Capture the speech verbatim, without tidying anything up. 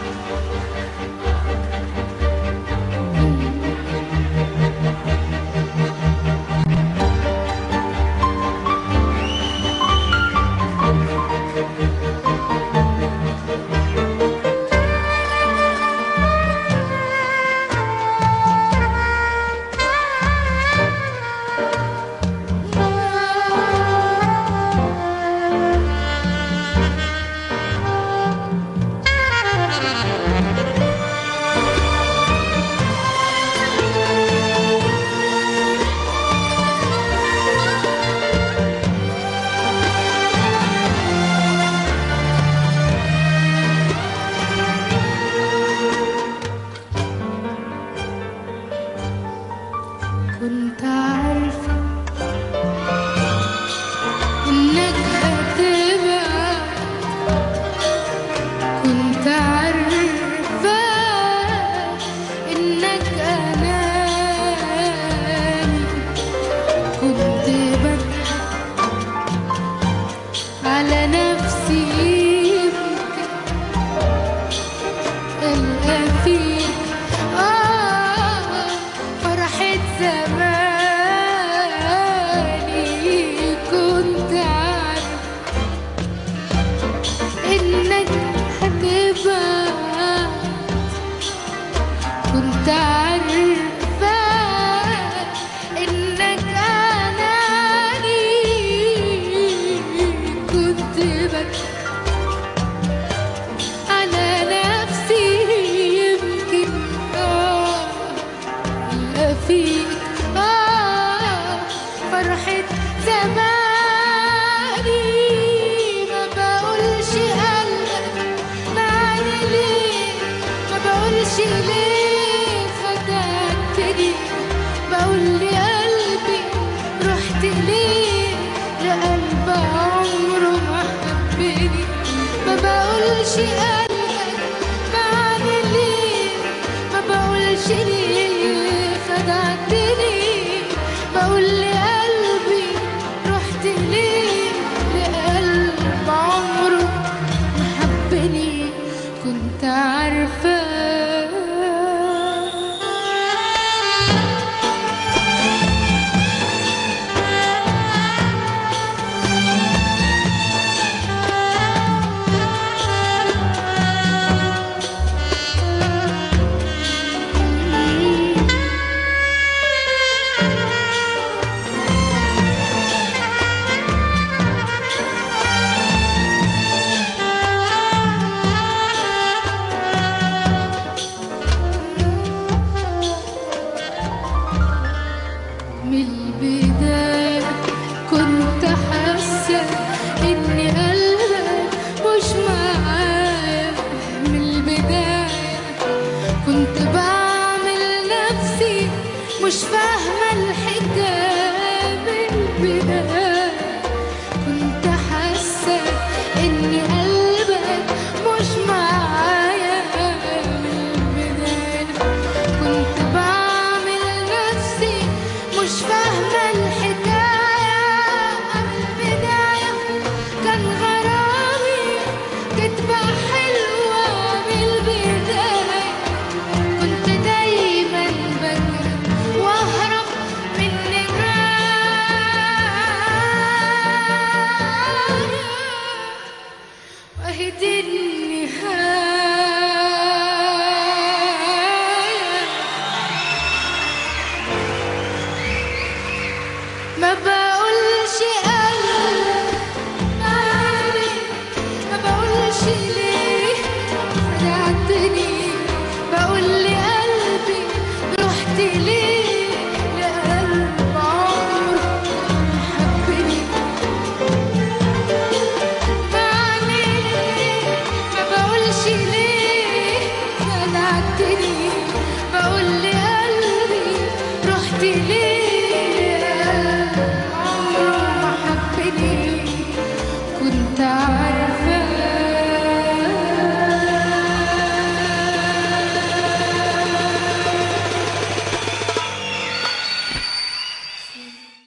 كنت عارفة إنك هتبعد، كنت عارفة إنك أناني، كنت بضحك على نفسي يمكن ألقى فيك زماني. كنت عارف إنك هتبعد، كنت عارفة إنك أناني، كنت بضحك على نفسي يمكن آه ألقى فيك فرحة زماني. ما بقولش قلبك معني ليه، ما بقولش ليه خدعتني، بقول لي قلبي رحت ليه لقلب عمره ما حبني. ما بقولش قلبك معني ليه، ما بقولش ليه خدعتني، بقول لي قلبي رحت ليه لقلب عمره ما حبني. كنت عارفة من البداية كنت حاسة إن قلبك مش معايا. من البداية كنت بعمل نفسي مش فاهمة الحكاية. من البداية كنت حاسة إن قلبك مش معايا. من البداية كنت بعمل نفسي مش فاهمة الحكاية. من البداية كان غرامي كدبة حلوة. من البداية كنت دايما بجري واهرب من النهاية، وأهي دي النهاية. ما بقولش قلبك معني، ما بقولش ليه خدعتني، بقول لي قلبي رحت ليه لقلب عمره ما حبني. معني ما بقولش ليه خدعتني، بقول لي قلبي رحت ليه عمره ما حبني. كنت